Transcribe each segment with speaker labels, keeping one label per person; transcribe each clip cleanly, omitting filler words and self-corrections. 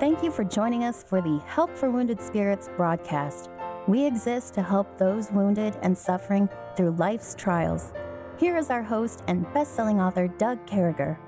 Speaker 1: Thank you for joining us for the Help for Wounded Spirits broadcast. We exist to help those wounded and suffering through life's trials. Here is our host and best-selling author, Doug Carriger.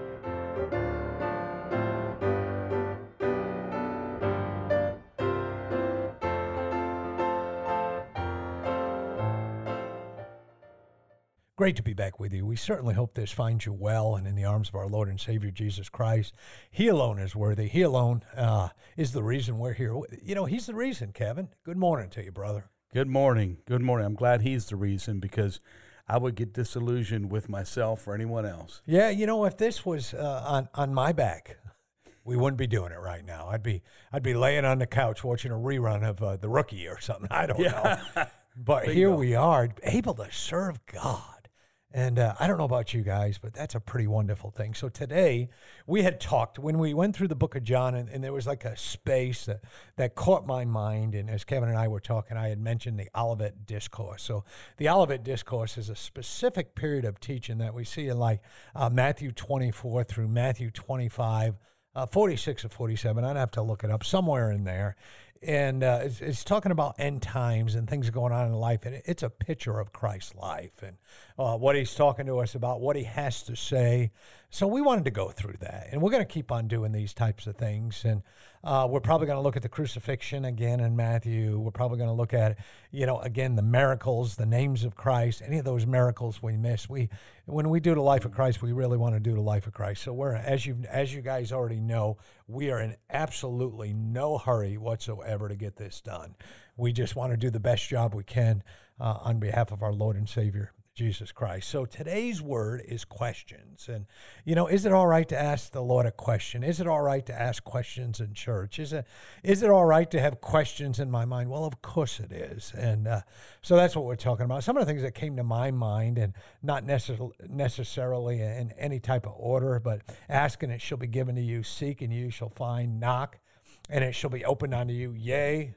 Speaker 2: Great to be back with you. We certainly hope this finds you well and in the arms of our Lord and Savior, Jesus Christ. He alone is worthy. He alone is the reason we're here. You know, he's the reason, Kevin. Good morning to you, brother.
Speaker 3: Good morning. Good morning. I'm glad he's the reason, because I would get disillusioned with myself or anyone else.
Speaker 2: Yeah, you know, if this was on my back, we wouldn't be doing it right now. I'd be laying on the couch watching a rerun of The Rookie or something. I don't know. But
Speaker 3: Bingo.
Speaker 2: Here we are, able to serve God. And I don't know about you guys, but that's a pretty wonderful thing. So today we had talked, when we went through the book of John, and there was like a space that caught my mind. And as Kevin and I were talking, I had mentioned the Olivet Discourse. So the Olivet Discourse is a specific period of teaching that we see in like Matthew 24 through Matthew 25, 46 or 47. I'd have to look it up, somewhere in there. And it's talking about end times and things going on in life. And it's a picture of Christ's life and what he's talking to us about, what he has to say. So we wanted to go through that. And we're going to keep on doing these types of things. And we're probably going to look at the crucifixion again in Matthew. We're probably going to look at, again, the miracles, the names of Christ, any of those miracles we miss. When we do the life of Christ, we really want to do the life of Christ. So we're, as you guys already know, we are in absolutely no hurry whatsoever to get this done. We just want to do the best job we can on behalf of our Lord and Savior, Jesus Christ. So today's word is questions. And, is it all right to ask the Lord a question? Is it all right to ask questions in church? Is it all right to have questions in my mind? Well, of course it is. And so that's what we're talking about. Some of the things that came to my mind, and not necessarily in any type of order, but ask and it shall be given to you, seek and you shall find, knock and it shall be opened unto you. Yea,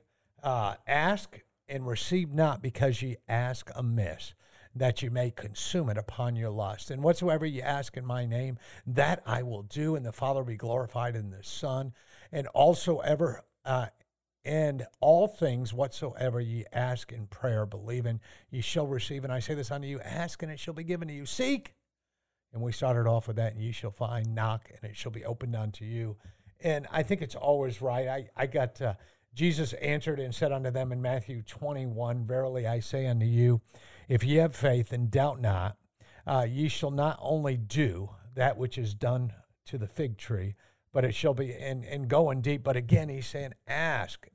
Speaker 2: ask and receive not, because ye ask amiss, that you may consume it upon your lust. And whatsoever ye ask in my name, that I will do, and the Father will be glorified in the Son. And also and all things whatsoever ye ask in prayer, believing, ye shall receive. And I say this unto you, ask and it shall be given to you. Seek. And we started off with that, and ye shall find, knock, and it shall be opened unto you. And I think it's always right. I got Jesus answered and said unto them in Matthew 21, verily I say unto you, if ye have faith and doubt not, ye shall not only do that which is done to the fig tree, but it shall be, and going deep. But again, he's saying, ask,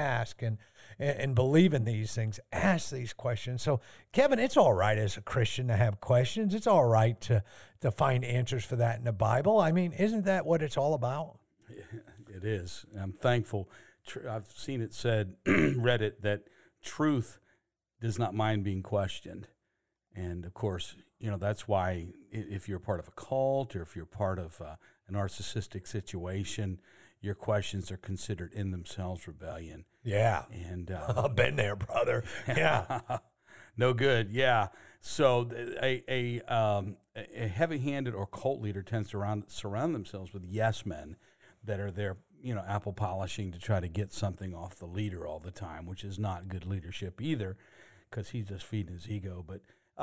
Speaker 2: and believe in these things. Ask these questions. So, Kevin, it's all right as a Christian to have questions. It's all right to find answers for that in the Bible. I mean, isn't that what it's all about?
Speaker 3: It is. I'm thankful. I've seen it said, read it, that truth does not mind being questioned. And of course, that's why if you're part of a cult or if you're part of a narcissistic situation, your questions are considered in themselves rebellion.
Speaker 2: Yeah.
Speaker 3: And
Speaker 2: I've been there, brother. Yeah.
Speaker 3: No good. Yeah. So a heavy-handed or cult leader tends to surround themselves with yes men that are there, apple polishing to try to get something off the leader all the time, which is not good leadership either, because he's just feeding his ego. But,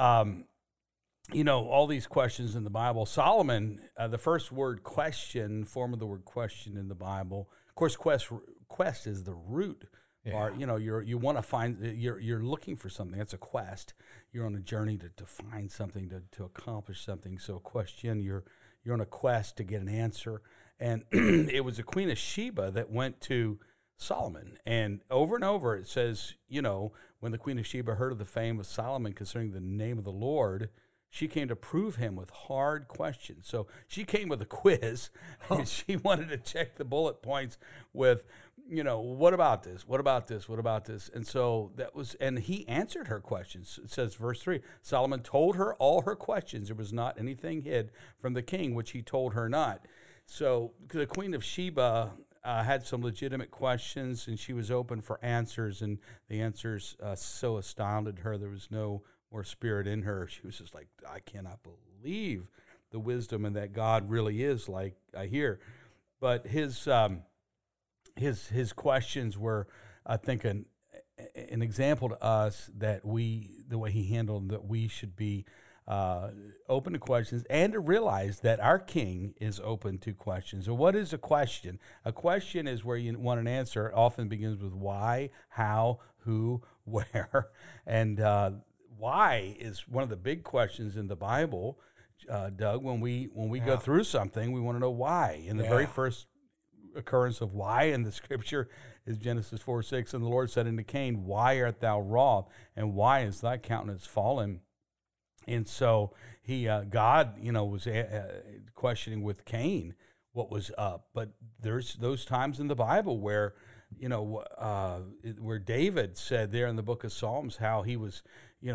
Speaker 3: all these questions in the Bible. Solomon, the first word question, form of the word question in the Bible. Of course, quest is the root. Yeah. Or, you want to find, you're looking for something. That's a quest. You're on a journey to find something, to accomplish something. So question, you're on a quest to get an answer. And it was the Queen of Sheba that went to Solomon. And over it says, when the Queen of Sheba heard of the fame of Solomon concerning the name of the Lord, she came to prove him with hard questions. So she came with a quiz, and she wanted to check the bullet points with, what about this? What about this? What about this? And so and he answered her questions. It says, verse 3, Solomon told her all her questions. There was not anything hid from the king, which he told her not. So the Queen of Sheba had some legitimate questions, and she was open for answers, and the answers so astounded her. There was no more spirit in her. She was just like, I cannot believe the wisdom and that God really is like I hear. But his his questions were, I think, an example to us that the way he handled that we should be open to questions and to realize that our King is open to questions. So what is a question? A question is where you want an answer. It often begins with why, how, who, where. And why is one of the big questions in the Bible, Doug. When we go through something, we want to know why. And the very first occurrence of why in the scripture is Genesis 4:6. And the Lord said unto Cain, why art thou wroth? And why is thy countenance fallen? And so God, was questioning with Cain what was up. But there's those times in the Bible where, where David said there in the book of Psalms how he was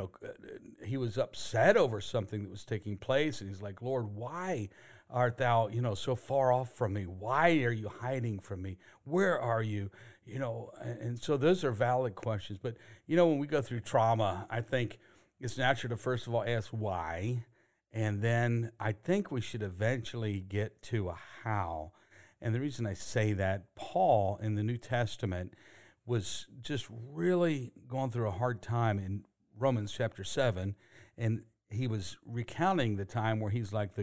Speaker 3: upset over something that was taking place. And he's like, Lord, why art thou, so far off from me? Why are you hiding from me? Where are you? And so those are valid questions. But, when we go through trauma, I think it's natural to first of all ask why, and then I think we should eventually get to a how. And the reason I say that, Paul in the New Testament was just really going through a hard time in Romans chapter 7, and he was recounting the time where he's like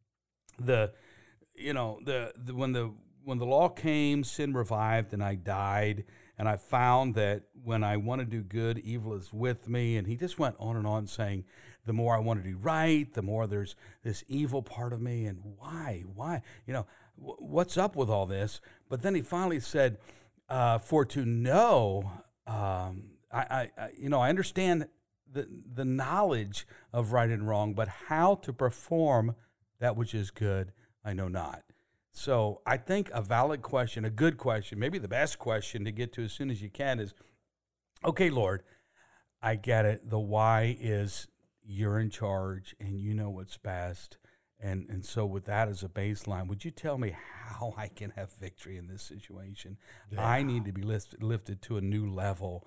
Speaker 3: when the law came, sin revived, and I died. And I found that when I want to do good, evil is with me. And he just went on saying, the more I want to do right, the more there's this evil part of me. And why? What's up with all this? But then he finally said, for to know, I understand the knowledge of right and wrong, but how to perform that which is good, I know not. So I think a valid question, a good question, maybe the best question to get to as soon as you can is, okay, Lord, I get it. The why is you're in charge and you know what's best. And so with that as a baseline, would you tell me how I can have victory in this situation? Yeah. I need to be lifted to a new level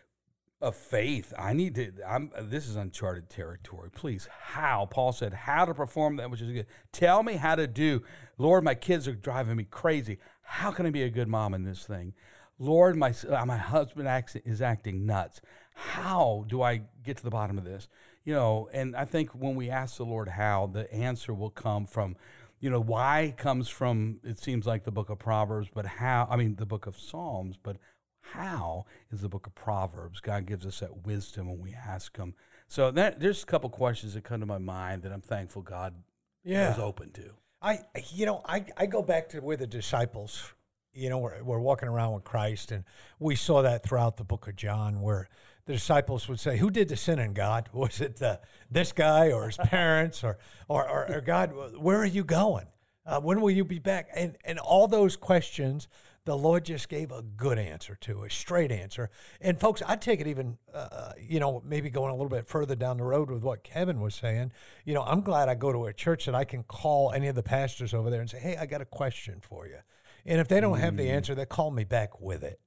Speaker 3: of faith. This is uncharted territory. Please, how? Paul said, how to perform that which is good. Tell me how to do. Lord, my kids are driving me crazy. How can I be a good mom in this thing? Lord, my husband is acting nuts. How do I get to the bottom of this? And I think when we ask the Lord how, the answer will come from, why comes from, it seems like the book of Proverbs, but the book of Psalms, but how is the book of Proverbs. God gives us that wisdom when we ask him. So there's a couple questions that come to my mind that I'm thankful God is open to.
Speaker 2: I go back to where the disciples, we're walking around with Christ, and we saw that throughout the book of John, where the disciples would say, who did the sinning, God? Was it this guy or his parents or God, where are you going? When will you be back? And all those questions, the Lord just gave a good answer to, a straight answer. And folks, I'd take it even, maybe going a little bit further down the road with what Kevin was saying. I'm glad I go to a church that I can call any of the pastors over there and say, hey, I got a question for you. And if they don't have the answer, they call me back with it.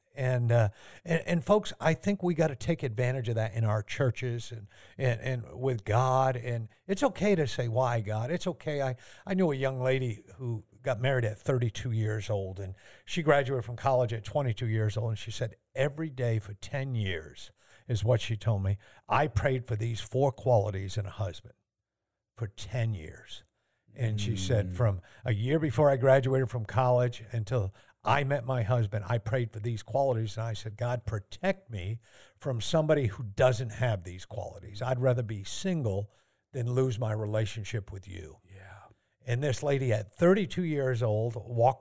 Speaker 2: And folks, I think we got to take advantage of that in our churches and with God. And it's okay to say, why, God? It's okay. I knew a young lady who got married at 32 years old, and she graduated from college at 22 years old. And she said, every day for 10 years is what she told me. I prayed for these 4 qualities in a husband for 10 years. And she said, from a year before I graduated from college until I met my husband, I prayed for these qualities. And I said, God, protect me from somebody who doesn't have these qualities. I'd rather be single than lose my relationship with you. Yeah. And this lady at 32 years old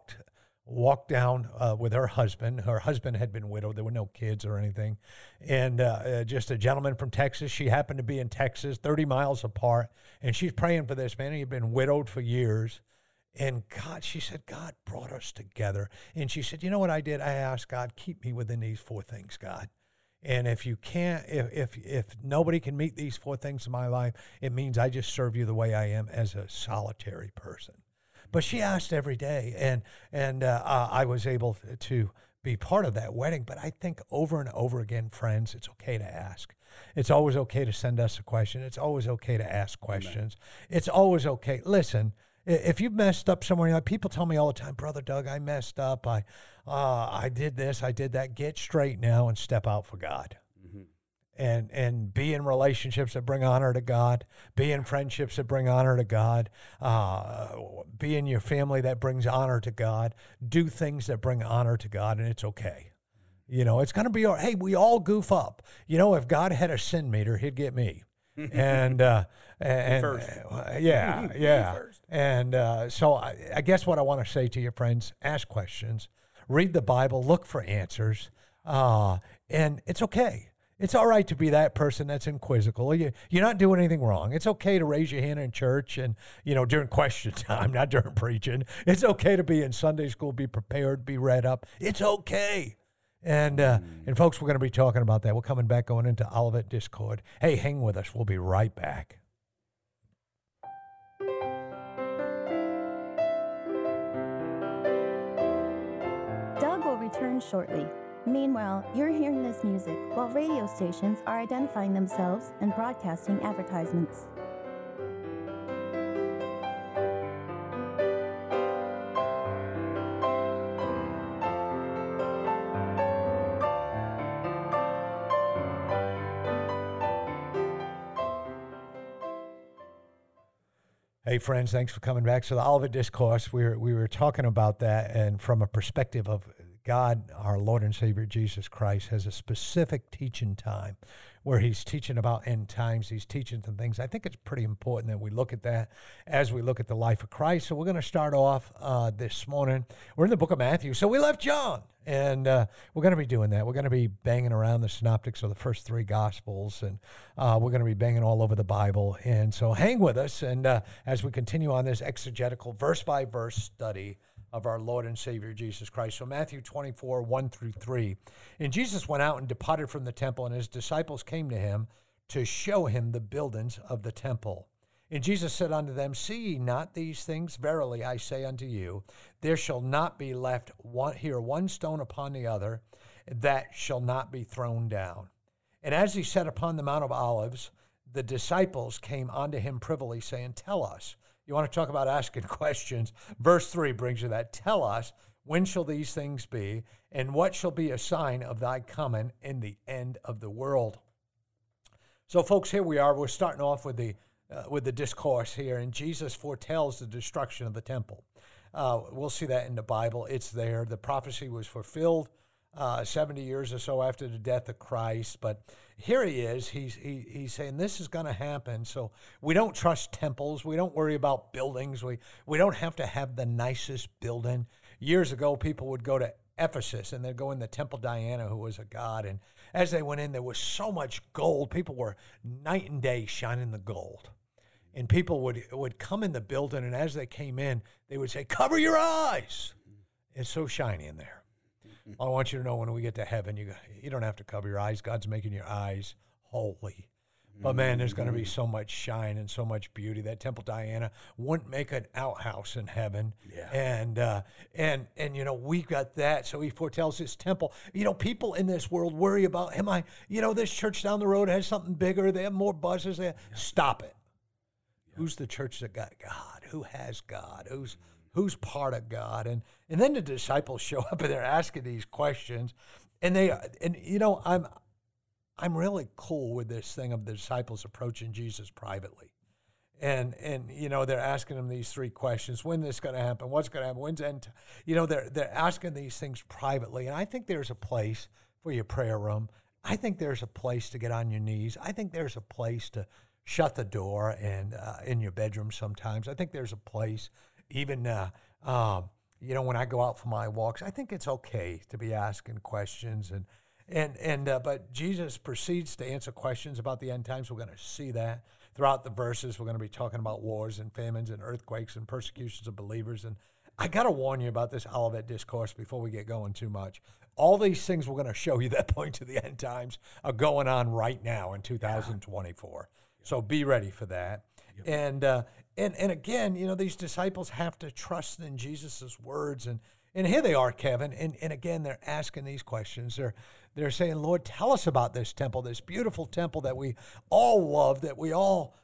Speaker 2: walked down with her husband. Her husband had been widowed. There were no kids or anything. And just a gentleman from Texas. She happened to be in Texas, 30 miles apart. And she's praying for this man. He'd been widowed for years. And God, she said, God brought us together. And she said, you know what I did? I asked God, keep me within these 4 things, God. And if you can't, if nobody can meet these 4 things in my life, it means I just serve you the way I am as a solitary person. But she asked every day, and I was able to be part of that wedding. But I think over and over again, friends, it's okay to ask. It's always okay to send us a question. It's always okay to ask questions. Amen. It's always okay. Listen, If you've messed up somewhere, like people tell me all the time, Brother Doug, I messed up. I did this, I did that. Get straight now and step out for God. And be in relationships that bring honor to God, be in friendships that bring honor to God, be in your family that brings honor to God, do things that bring honor to God, and it's okay. You know, it's going to be, hey, we all goof up. You know, if God had a sin meter, he'd get me. And first. Yeah. And so I guess what I want to say to your friends, ask questions, read the Bible, look for answers, and it's okay. It's all right to be that person that's inquisical. You're not doing anything wrong. It's okay to raise your hand in church and, you know, during question time, not during preaching. It's okay to be in Sunday school, be prepared, be read up. It's okay. And folks, we're going to be talking about that. We're coming back going into Olivet Discord. Hey, hang with us. We'll be right back.
Speaker 1: Doug will return shortly. Meanwhile, you're hearing this music while radio stations are identifying themselves and broadcasting advertisements.
Speaker 2: Hey, friends, thanks for coming back. So the Olivet Discourse, we were talking about that, and from a perspective of God, our Lord and Savior Jesus Christ, has a specific teaching time where he's teaching about end times. He's teaching some things. I think it's pretty important that we look at that as we look at the life of Christ. So we're going to start off this morning. We're in the book of Matthew. So we left John, and we're going to be doing that. We're going to be banging around the synoptics of the first three Gospels, and we're going to be banging all over the Bible. And so hang with us, and as we continue on this exegetical verse-by-verse study of our Lord and Savior Jesus Christ. So Matthew 24, 1-3. And Jesus went out and departed from the temple, and his disciples came to him to show him the buildings of the temple. And Jesus said unto them, See ye not these things? Verily I say unto you, there shall not be left one stone upon the other that shall not be thrown down. And as he sat upon the Mount of Olives, the disciples came unto him privily, saying, Tell us. You want to talk about asking questions? Verse 3 brings you that. Tell us, when shall these things be, and what shall be a sign of thy coming in the end of the world? So, folks, here we are. We're starting off with the discourse here, and Jesus foretells the destruction of the temple. We'll see that in the Bible. It's there. The prophecy was fulfilled 70 years or so after the death of Christ. But here he is. He's saying this is going to happen. So we don't trust temples. We don't worry about buildings. We don't have to have the nicest building. Years ago, people would go to Ephesus, and they'd go in the Temple Diana, who was a god. And as they went in, there was so much gold. People were night and day shining the gold. And people would come in the building, and as they came in, they would say, Cover your eyes. It's so shiny in there. I want you to know, when we get to heaven, you don't have to cover your eyes. God's making your eyes holy. But man, there's going to be so much shine and so much beauty. That Temple Diana wouldn't make an outhouse in heaven. Yeah. And you know, we've got that. So he foretells his temple. You know, people in this world worry about, this church down the road has something bigger. They have more buses. Stop it. Yeah. Who's the church that got God? Who has God? Who's part of God? And then the disciples show up, and they're asking these questions, and I'm really cool with this thing of the disciples approaching Jesus privately, and they're asking him these three questions: when this is going to happen? What's going to happen? When's end? They're asking these things privately, and I think there's a place for your prayer room. I think there's a place to get on your knees. I think there's a place to shut the door and in your bedroom sometimes. I think there's a place. Even, when I go out for my walks, I think it's okay to be asking questions. But Jesus proceeds to answer questions about the end times. We're going to see that throughout the verses. We're going to be talking about wars and famines and earthquakes and persecutions of believers. And I got to warn you about this Olivet Discourse before we get going too much. All these things we're going to show you that point to the end times are going on right now in 2024. Yeah. So be ready for that. Yep. And again, these disciples have to trust in Jesus' words. And here they are, Kevin. And again, they're asking these questions. They're saying, Lord, tell us about this temple, this beautiful temple that we all love, that we all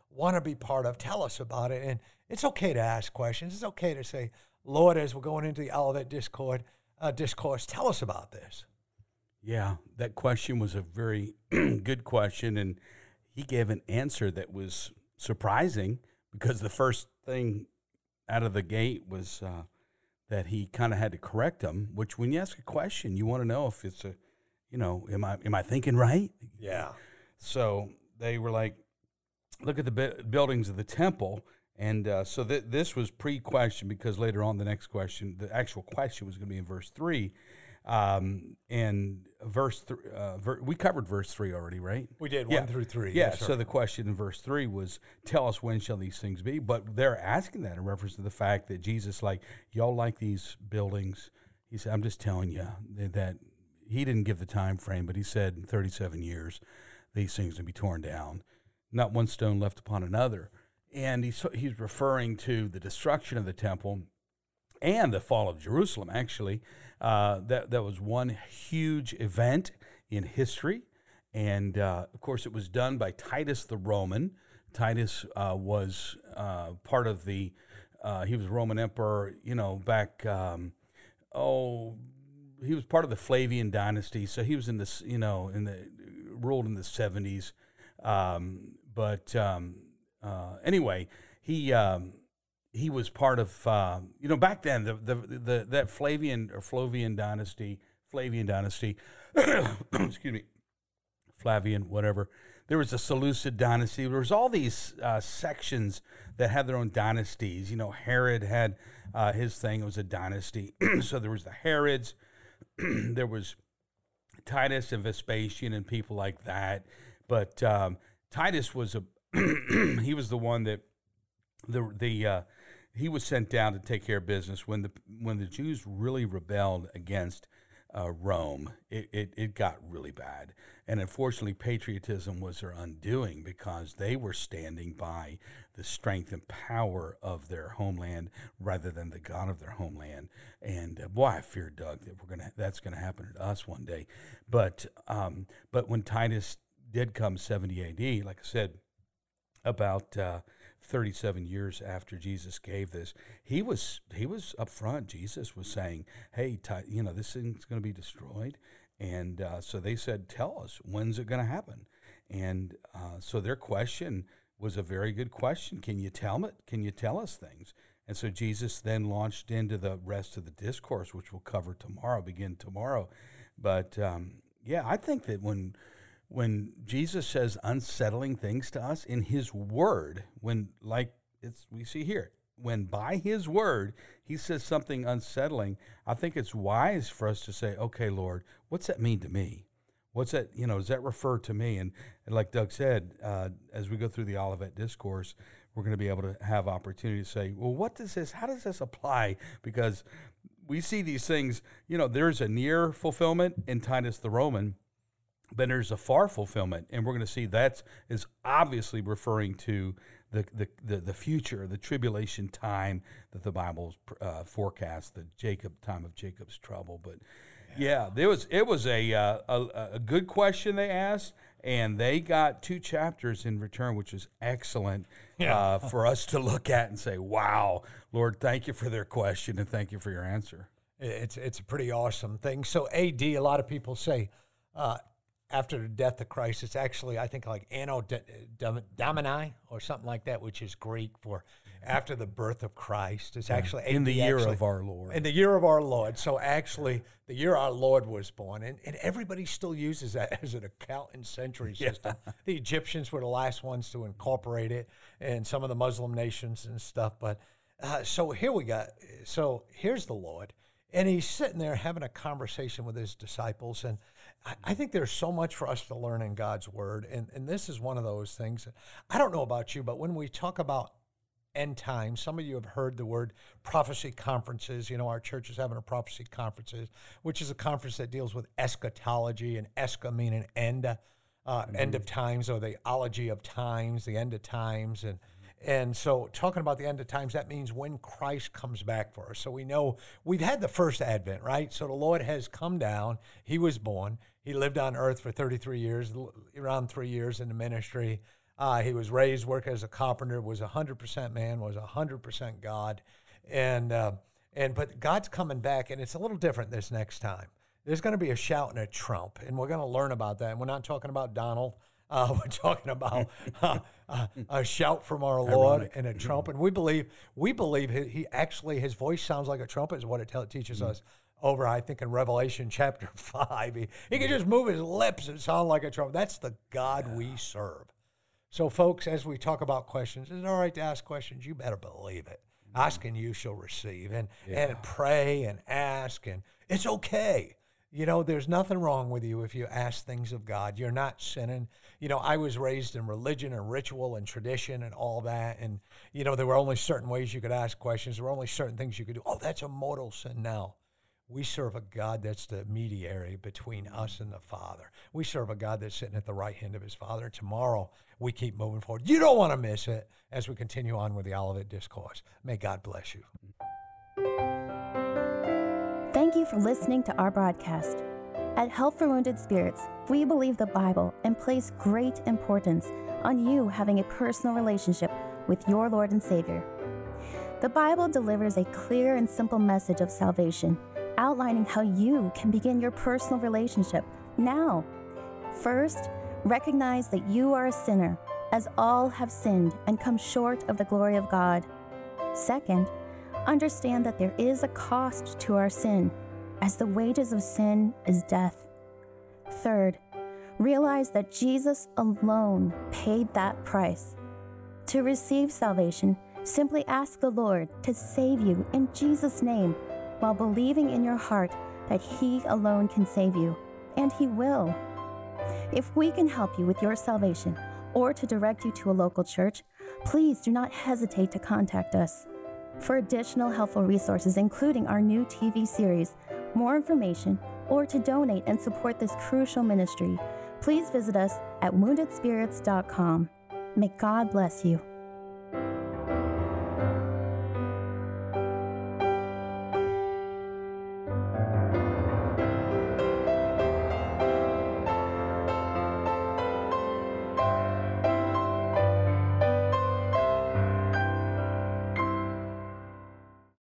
Speaker 2: want to be part of. Tell us about it. And it's okay to ask questions. It's okay to say, Lord, as we're going into the Olivet discourse, tell us about this.
Speaker 3: Yeah, that question was a very good question, and he gave an answer that was surprising, because the first thing out of the gate was that he kind of had to correct them, which when you ask a question, you want to know if it's am I thinking right?
Speaker 2: Yeah.
Speaker 3: So they were like, look at the buildings of the temple. And so this was pre-question, because later on the next question, the actual question was going to be in verse 3. And verse 3, we covered verse 3 already, right?
Speaker 2: We did, 1 through 3.
Speaker 3: Yeah,
Speaker 2: Yes,
Speaker 3: so the question in verse 3 was, tell us, when shall these things be? But they're asking that in reference to the fact that Jesus, like, y'all like these buildings. He said, I'm just telling you that he didn't give the time frame, but he said in 37 years, these things will be torn down. Not one stone left upon another. And he's referring to the destruction of the temple and the fall of Jerusalem, actually. That was one huge event in history. And, of course, it was done by Titus the Roman. Titus was part of the, he was Roman emperor, back, he was part of the Flavian dynasty. So he was in this, ruled in the 70s. Anyway, he was part of back then that Flavian dynasty, excuse me, Flavian, whatever. There was the Seleucid dynasty. There was all these sections that had their own dynasties. Herod had his thing. It was a dynasty. So there was the Herods. There was Titus and Vespasian and people like that. But Titus was he was the one that he was sent down to take care of business when the Jews really rebelled against Rome. It got really bad, and unfortunately, patriotism was their undoing, because they were standing by the strength and power of their homeland rather than the God of their homeland. And boy, I fear, Doug, that that's gonna happen to us one day. But when Titus did come 70 A.D., like I said, about 37 years after Jesus gave this, he was up front. Jesus was saying, hey, this thing's going to be destroyed. And so they said, tell us, when's it going to happen? And so their question was a very good question. Can you tell it? Can you tell us things? And so Jesus then launched into the rest of the discourse, which we'll cover begin tomorrow. But I think that when Jesus says unsettling things to us in his word, we see here, when by his word he says something unsettling, I think it's wise for us to say, okay, Lord, what's that mean to me? What's that, does that refer to me? And like Doug said, as we go through the Olivet Discourse, we're going to be able to have opportunity to say, well, how does this apply? Because we see these things, there's a near fulfillment in Titus the Roman, but there's a far fulfillment, and we're going to see that is obviously referring to the future, the tribulation time that the Bible forecasts, the time of Jacob's trouble. But it was a good question they asked, and they got 2 chapters in return, which is excellent for us to look at and say, wow, Lord, thank you for their question and thank you for your answer.
Speaker 2: It's a pretty awesome thing. So AD, a lot of people say, after the death of Christ, it's actually, I think, like Anno Domini or something like that, which is Greek for after the birth of Christ. It's actually
Speaker 3: in the year of our Lord.
Speaker 2: In the year of our Lord. So actually, the year our Lord was born. And everybody still uses that as an account and century system. The Egyptians were the last ones to incorporate it, and some of the Muslim nations and stuff. But so here's the Lord. And he's sitting there having a conversation with his disciples. And I think there's so much for us to learn in God's word. And this is one of those things. I don't know about you, but when we talk about end times, some of you have heard the word prophecy conferences. Our church is having a prophecy conferences, which is a conference that deals with eschatology, and escha meaning end of times, or the ology of times, the end of times. And so talking about the end of times, that means when Christ comes back for us. So we know we've had the first advent, right? So the Lord has come down. He was born. He lived on earth for 33 years, around 3 years in the ministry. He was raised, working as a carpenter, was 100% man, was 100% God. But God's coming back, and it's a little different this next time. There's going to be a shout and a trump, and we're going to learn about that. And we're not talking about Donald. We're talking about a shout from our Lord and a trump. And we believe he actually, his voice sounds like a trumpet is what it teaches us over, I think, in Revelation chapter 5. He can just move his lips and sound like a trumpet. That's the God we serve. So, folks, as we talk about questions, is it all right to ask questions? You better believe it. Ask and you shall receive. And pray and ask. And it's okay. You know, there's nothing wrong with you if you ask things of God. You're not sinning. You know, I was raised in religion and ritual and tradition and all that. And, you know, there were only certain ways you could ask questions. There were only certain things you could do. Oh, that's a mortal sin. Now, we serve a God that's the mediator between us and the Father. We serve a God that's sitting at the right hand of his Father. Tomorrow, we keep moving forward. You don't want to miss it as we continue on with the Olivet Discourse. May God bless you.
Speaker 1: Thank you for listening to our broadcast. At Help for Wounded Spirits, we believe the Bible and place great importance on you having a personal relationship with your Lord and Savior. The Bible delivers a clear and simple message of salvation, outlining how you can begin your personal relationship now. First, recognize that you are a sinner, as all have sinned and come short of the glory of God. Second, understand that there is a cost to our sin, as the wages of sin is death. Third, realize that Jesus alone paid that price. To receive salvation, simply ask the Lord to save you in Jesus' name, while believing in your heart that he alone can save you, and he will. If we can help you with your salvation or to direct you to a local church, please do not hesitate to contact us. For additional helpful resources, including our new TV series, more information, or to donate and support this crucial ministry, please visit us at woundedspirits.com. May God bless you.